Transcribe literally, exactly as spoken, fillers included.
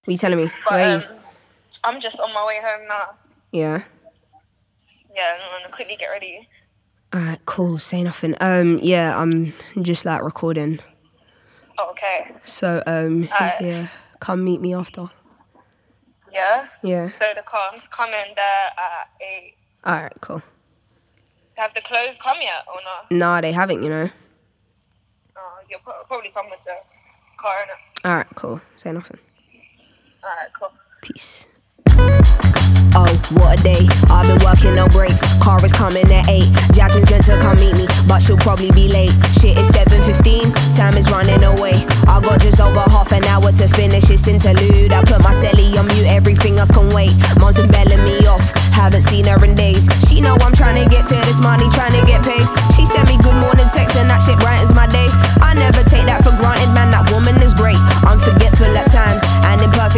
What are you telling me? But Where um, I'm just on my way home now. Yeah. Yeah, I'm gonna quickly get ready. Alright, cool. Say nothing. Um, yeah, I'm just like recording. Oh, okay. So, um, Alright. yeah, come meet me after. Yeah? Yeah. So the car's coming there at eight. Alright, cool. Have the clothes come yet or not? Nah, they haven't, you know. Oh, you'll pro- probably come with the car, innit? Alright, cool. Say nothing. Alright, cool. Peace. Oh, what a day. I've been working no breaks. Car is coming at eight. Jasmine's meant to come meet me, but she'll probably be late. Shit, it's seven fifteen. Time is running away. I got just over half an hour to finish this interlude. I put my celly on mute, everything else can wait. Mom's been belling me off. Haven't seen her in days. She know I'm trying to get to this money, trying to get paid. She sent me good morning text and that shit brightens my day. I never take that for granted, man. That woman is great. I'm forgetful at times and imperfect.